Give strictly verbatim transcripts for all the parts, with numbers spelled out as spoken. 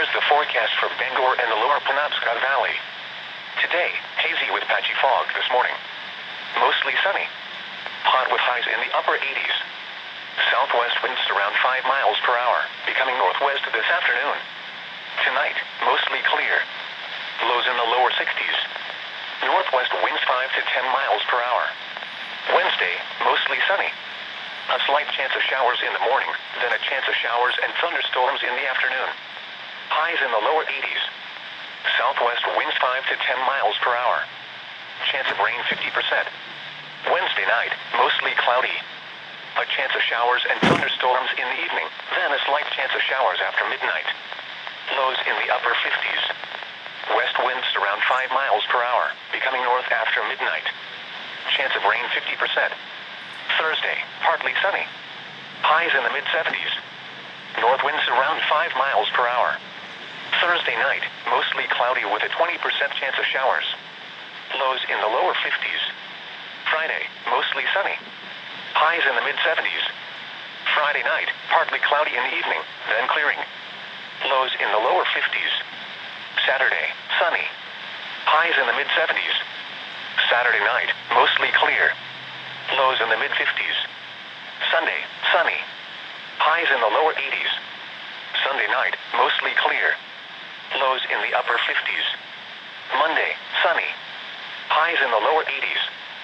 Here's the forecast for Bangor and the lower Penobscot Valley. Today, hazy with patchy fog this morning. Mostly sunny. Hot with highs in the upper eighties. Southwest winds around five miles per hour, becoming northwest this afternoon. Tonight, mostly clear. Lows in the lower sixties. Northwest winds five to ten miles per hour. Wednesday, mostly sunny. A slight chance of showers in the morning, then a chance of showers and thunderstorms in the afternoon. Highs in the lower eighties. Southwest winds five to ten miles per hour. Chance of rain fifty percent. Wednesday night, mostly cloudy. A chance of showers and thunderstorms in the evening, then a slight chance of showers after midnight. Lows in the upper fifties. West winds around five miles per hour, becoming north after midnight. Chance of rain fifty percent. Thursday, partly sunny. Highs in the mid seventies. North winds around five miles per hour. Thursday night, mostly cloudy with a twenty percent chance of showers. Lows in the lower fifties. Friday, mostly sunny. Highs in the mid seventies. Friday night, partly cloudy in the evening, then clearing. Lows in the lower fifties. Saturday, sunny. Highs in the mid seventies. Saturday night, mostly clear. Lows in the mid fifties. Sunday, sunny. Highs in the lower eighties. Sunday night, mostly clear. Lows in the upper fifties. Monday, sunny. Highs in the lower eighties.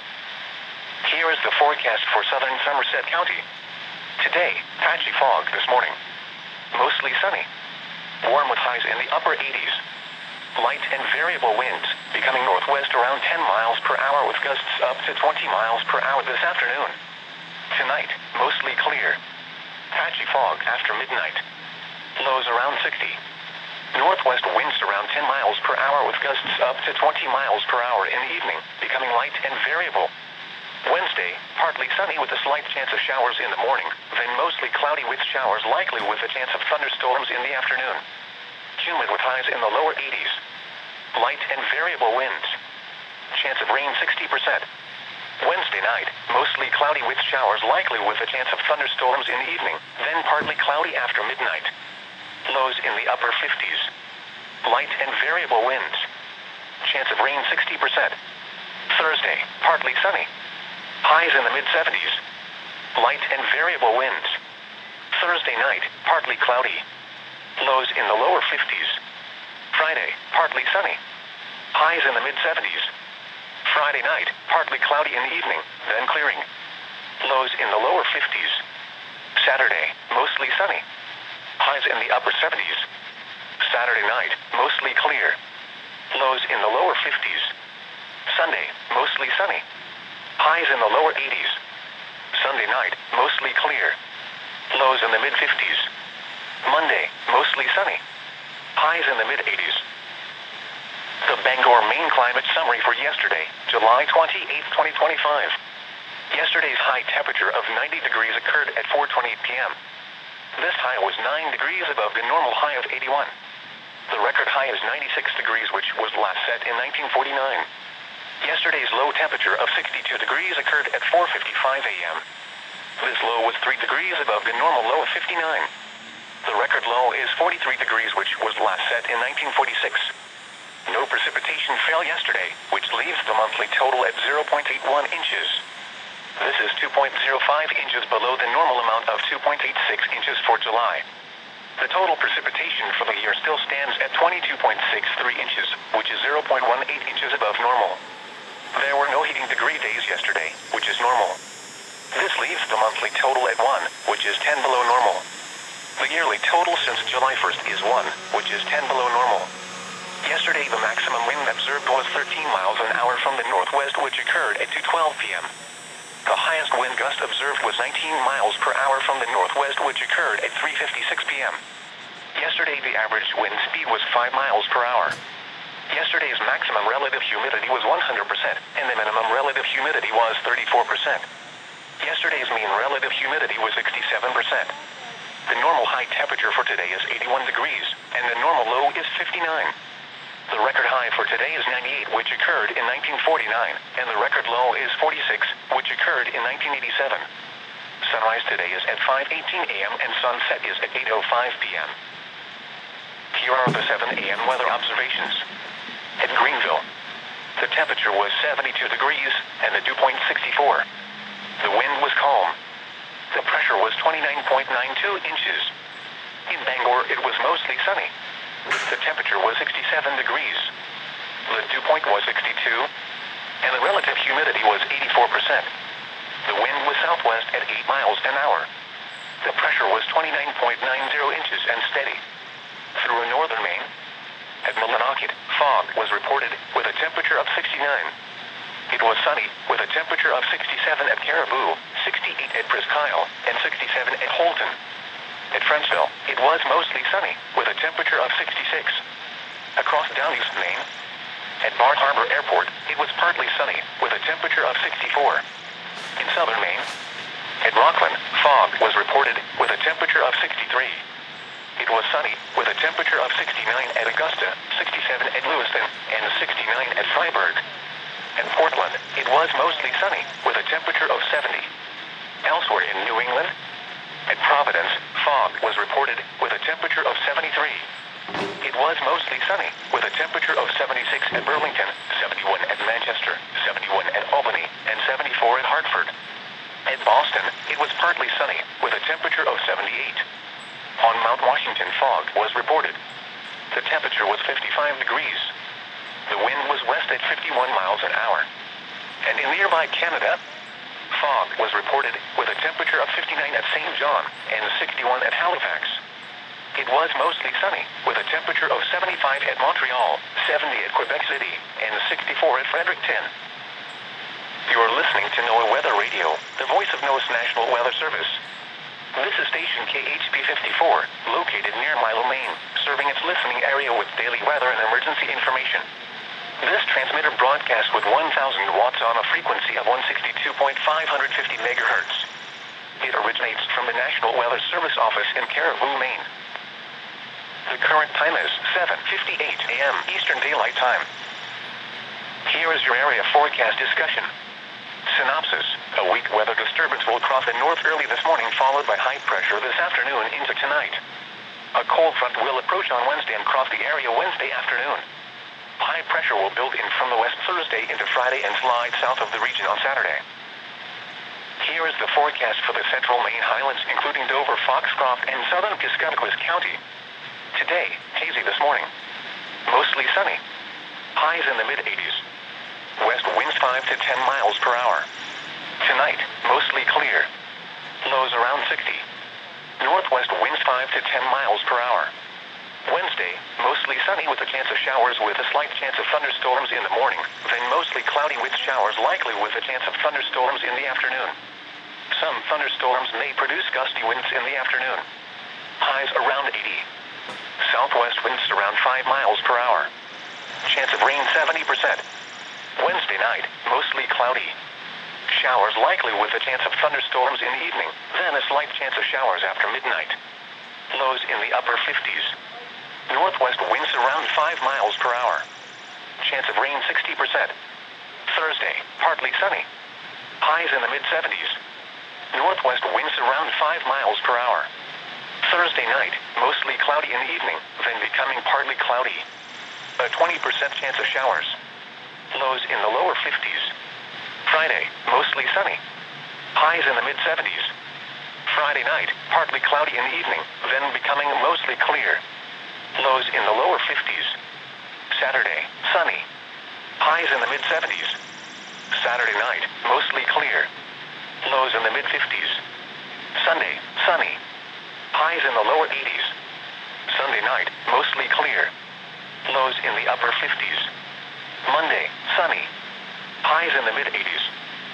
Here is the forecast for southern Somerset County. Today, patchy fog this morning. Mostly sunny. Warm with highs in the upper eighties. Light and variable winds, becoming northwest around ten miles per hour with gusts up to twenty miles per hour this afternoon. Tonight, mostly clear. Patchy fog after midnight. Lows around sixty. Northwest winds around ten miles per hour with gusts up to twenty miles per hour in the evening, becoming light and variable. Wednesday, partly sunny with a slight chance of showers in the morning, then mostly cloudy with showers likely with a chance of thunderstorms in the afternoon. Humid with highs in the lower eighties. Light and variable winds. Chance of rain sixty percent. Wednesday night, mostly cloudy with showers likely with a chance of thunderstorms in the evening, then partly cloudy after midnight. Lows in the upper fifties. Light and variable winds. Chance of rain sixty percent. Thursday, partly sunny. Highs in the mid seventies. Light and variable winds. Thursday night, partly cloudy. Lows in the lower fifties. Friday, partly sunny. Highs in the mid seventies. Friday night, partly cloudy in the evening, then clearing. Lows in the lower fifties. Saturday, mostly sunny. Highs in the upper seventies. Saturday night, mostly clear. Lows in the lower fifties. Sunday, mostly sunny. Highs in the lower eighties. Sunday night, mostly clear. Lows in the mid fifties. Monday, mostly sunny. Highs in the mid eighties. The Bangor Maine climate summary for yesterday, July twenty-eighth, twenty twenty-five. Yesterday's high temperature of ninety degrees occurred at four twenty p m This high was nine degrees above the normal high of eighty-one. The record high is ninety-six degrees, which was last set in nineteen forty-nine. Yesterday's low temperature of sixty-two degrees occurred at four fifty-five a m This low was three degrees above the normal low of fifty-nine. The record low is forty-three degrees, which was last set in nineteen forty-six. No precipitation fell yesterday, which leaves the monthly total at zero point eight one inches. This is two point zero five inches below the normal amount of two point eight six inches for July. The total precipitation for the year still stands at twenty-two point six three inches, which is zero point one eight inches above normal. There were no heating degree days yesterday, which is normal. This leaves the monthly total at one, which is ten below normal. The yearly total since July first is one, which is ten below normal. Yesterday the maximum wind observed was thirteen miles an hour from the northwest, which occurred at two twelve p m The highest wind gust observed was nineteen miles per hour from the northwest, which occurred at three fifty-six p m Yesterday the average wind speed was five miles per hour. Yesterday's maximum relative humidity was one hundred percent, and the minimum relative humidity was thirty-four percent. Yesterday's mean relative humidity was sixty-seven percent. The normal high temperature for today is eighty-one degrees, and the normal low is fifty-nine. The record high for today is ninety-eight, which occurred in nineteen forty-nine, and the record low is forty-six, which occurred in nineteen eighty-seven. Sunrise today is at five eighteen a m and sunset is at eight oh five p m Here are the seven a m weather observations. At Greenville, the temperature was seventy-two degrees and the dew point sixty-four. The wind was calm. The pressure was twenty-nine point nine two inches. In Bangor, it was mostly sunny. The temperature was sixty-seven degrees. The dew point was sixty-two, and the relative humidity was eighty-four percent. The wind was southwest at eight miles an hour. The pressure was twenty-nine point nine zero inches and steady. Through northern Maine, at Millinocket, fog was reported with a temperature of sixty-nine. It was sunny with a temperature of sixty-seven at Caribou, sixty-eight at Presqu'Isle, and sixty-seven at Holton. At Frenchville, it was mostly sunny with a temperature of sixty-six. Across Down East Maine, at Bar Harbor Airport, it was partly sunny with a temperature of sixty-four. In southern Maine, at Rockland, fog was reported with a temperature of sixty-three. It was sunny with a temperature of sixty-nine at Augusta, sixty-seven at Lewiston, and sixty-nine at Freiburg. At Portland, it was mostly sunny with a temperature of seventy. Elsewhere in New England, at Providence, fog was reported with a temperature of seventy-three. It was mostly sunny with a temperature of seventy-six at Burlington, seventy-one at Manchester, seventy-one at Albany, and seventy-four at Hartford. At Boston, it was partly sunny with a temperature of seventy-eight. On Mount Washington, fog was reported. The temperature was fifty-five degrees. The wind was west at fifty-one miles an hour. And in nearby Canada, fog was reported with a temperature of fifty-nine at Saint John and sixty-one at Halifax. It was mostly sunny with a temperature of seventy-five at Montreal, seventy at Quebec City, and sixty-four at Fredericton. You are listening to NOAA Weather Radio, the voice of NOAA's National Weather Service. This is station K H P fifty-four, located near Milo, Maine, serving its listening area with daily weather and emergency information. This transmitter broadcasts with one thousand watts on a frequency of one sixty-two point five five zero megahertz. It originates from the National Weather Service office in Caribou, Maine. The current time is seven fifty-eight a m Eastern Daylight Time. Here is your area forecast discussion. Synopsis: a weak weather disturbance will cross the north early this morning, followed by high pressure this afternoon into tonight. A cold front will approach on Wednesday and cross the area Wednesday afternoon. High pressure will build in from the west Thursday into Friday and slide south of the region on Saturday. Here is the forecast for the central Maine Highlands, including Dover, Foxcroft, and southern Piscataquis County. Today, hazy this morning. Mostly sunny. Highs in the mid eighties. West winds five to ten miles per hour. Tonight, mostly clear. Lows around sixty. Northwest winds five to ten miles per hour. Wednesday, mostly sunny with a chance of showers with a slight chance of thunderstorms in the morning, then mostly cloudy with showers likely with a chance of thunderstorms in the afternoon. Some thunderstorms may produce gusty winds in the afternoon. Highs around eighty. Southwest winds around five miles per hour. Chance of rain seventy percent. Wednesday night, mostly cloudy. Showers likely with a chance of thunderstorms in the evening, then a slight chance of showers after midnight. Lows in the upper fifties. Northwest winds around five miles per hour. Chance of rain sixty percent. Thursday, partly sunny. Highs in the mid seventies. Northwest winds around five miles per hour. Thursday night, mostly cloudy in the evening, then becoming partly cloudy. A twenty percent chance of showers. Lows in the lower fifties. Friday, mostly sunny. Highs in the mid seventies. Friday night, partly cloudy in the evening, then becoming mostly clear. Lows in the lower fifties. Saturday, sunny. Highs in the mid seventies. Saturday night, mostly clear. Lows in the mid fifties. Sunday, sunny. Highs in the lower eighties. Sunday night, mostly clear. Lows in the upper fifties. Monday, sunny. Highs in the mid eighties.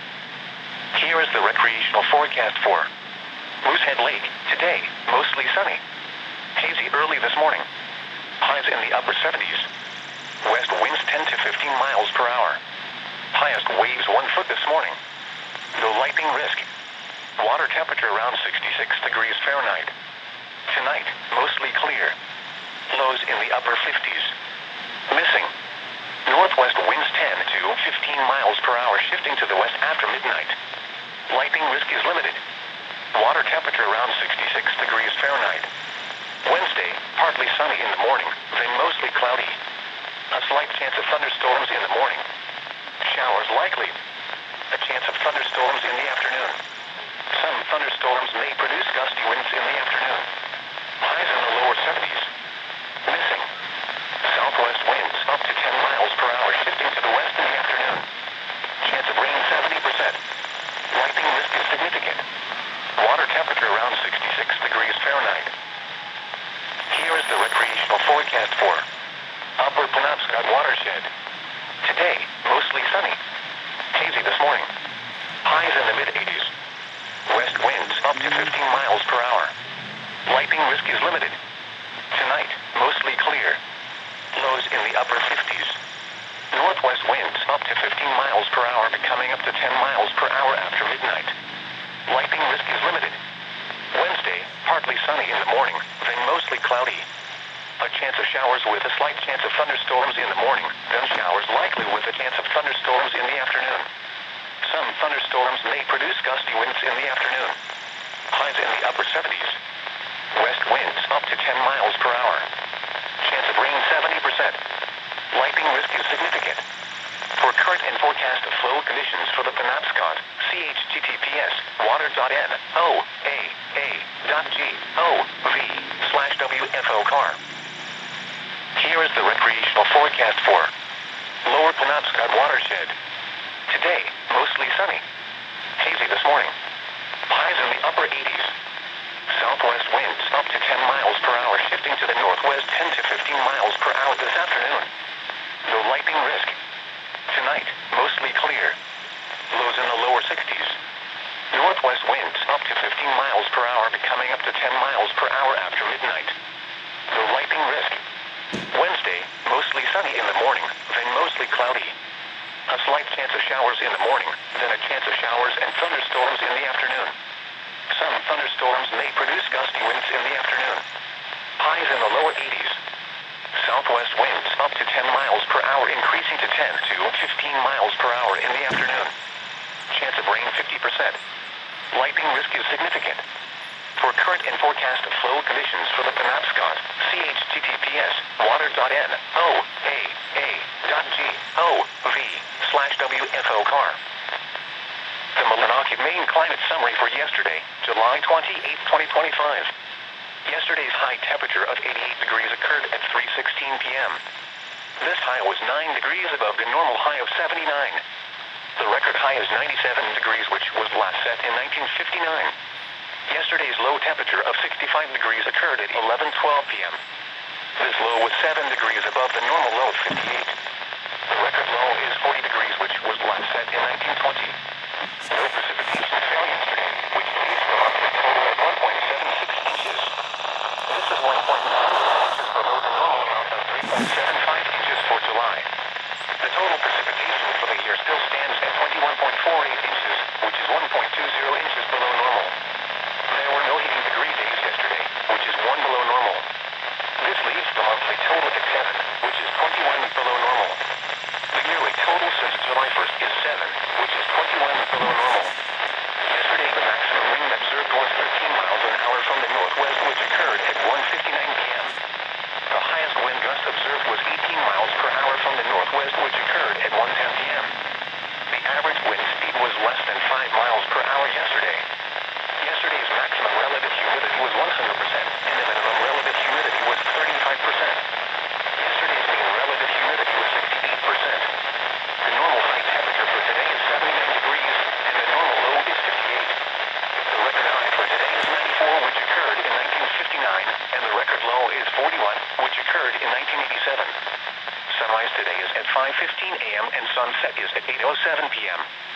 Here is the recreational forecast for Moosehead Lake. Today, mostly sunny. Hazy early this morning. Highs in the upper seventies. West winds ten to fifteen miles per hour. Highest waves one foot this morning. No lightning risk. Water temperature around sixty-six degrees Fahrenheit. Tonight, mostly clear. Lows in the upper fifties. Missing. Northwest winds ten to fifteen miles per hour, shifting to the west after midnight. Lightning risk is limited. Water temperature around sixty-six degrees Fahrenheit. Wednesday, partly sunny in the morning, then mostly cloudy. A slight chance of thunderstorms in the morning. Showers likely. A chance of thunderstorms in the afternoon. Some thunderstorms may produce gusty winds in the afternoon. Highs in the lower seventies. Missing. Southwest winds up to ten miles per hour shifting to the west in the afternoon. Chance of rain seventy percent. Lightning risk is significant. Water temperature around sixty-six degrees Fahrenheit. Here is the recreational forecast for Upper Penobscot Watershed. Today, mostly sunny. Hazy this morning. Highs in the mid-eighties. West winds up to fifteen miles per hour. Lightning risk is limited. Tonight, mostly clear. Lows in the upper fifties. Northwest winds up to fifteen miles per hour becoming up to ten miles per hour after midnight. Lightning risk is limited. Wednesday, partly sunny in the morning, then mostly cloudy. A chance of showers with a slight chance of thunderstorms in the morning, then showers likely with a chance of thunderstorms in the afternoon. Some thunderstorms may produce gusty winds in the afternoon. Highs in the upper seventies. West winds up to ten miles per hour. Chance of rain seventy percent. Lightning risk is significant. For current and forecast flow conditions for the Penobscot, see H T T P S water dot N O A A dot gov slash W F O C A R. Here is the recreational forecast for Lower Penobscot Watershed. Today, mostly sunny. Hazy this morning. Highs in the upper eighties. Southwest winds up to ten miles per hour shifting to the northwest ten to fifteen miles per hour this afternoon. No lightning risk. Tonight, mostly clear. Lows in the lower sixties. Northwest winds up to fifteen miles per hour becoming up to ten miles per hour after midnight. No lightning risk. Wednesday, mostly sunny in the morning, then mostly cloudy. A slight chance of showers in the morning, then a chance of showers and thunderstorms in the afternoon. Some thunderstorms may produce gusty winds in the afternoon. Highs in the lower eighties. Southwest winds up to ten miles per hour increasing to ten to fifteen miles per hour in the afternoon. Chance of rain fifty percent. Lightning risk is significant. For current and forecast flow conditions for the Penobscot, see H T T P S water dot N O A A dot gov slash W F O C A R. The Millinocket Maine climate summary for yesterday, July twenty-eighth, twenty twenty-five. Yesterday's high temperature of eighty-eight degrees occurred at three sixteen p m This high was nine degrees above the normal high of seventy-nine. The record high is ninety-seven degrees, which was last set in nineteen fifty-nine. Yesterday's low temperature of sixty-five degrees occurred at eleven twelve p m This low was seven degrees above the normal low of fifty-eight. The record low is forty degrees, which was last set in nineteen twenty. No precipitation fell yesterday, which leaves Vermont with a total of one point seven six inches. This is one point nine inches below the normal amount of three point seven five inches for July. The total precipitation for the year still stands at twenty-one point four eight inches, which is one point two zero inches below normal. There were no heating degree days yesterday, which is one below normal. This leaves the monthly total at seven, which is twenty-one below normal. The yearly total since July first is seven, which is twenty-one below normal. Yesterday, the maximum wind observed was thirteen miles an hour from the northwest, which occurred at one fifty-nine p m The highest wind gust observed was eighteen miles per hour from the northwest, which occurred at one ten p m The average wind speed was less than five miles per hour yesterday. Yesterday's maximum relative humidity was one hundred percent, and the minimum relative humidity was thirty-five percent. Yesterday's mean relative humidity was sixty-eight percent. The normal high temperature for today is seventy-nine degrees, and the normal low is fifty-eight. The record high for today is ninety-four, which occurred in nineteen fifty-nine, and the record low is forty-one, which occurred in nineteen eighty-seven. Sunrise today is at five fifteen a m and sunset is at eight oh seven p m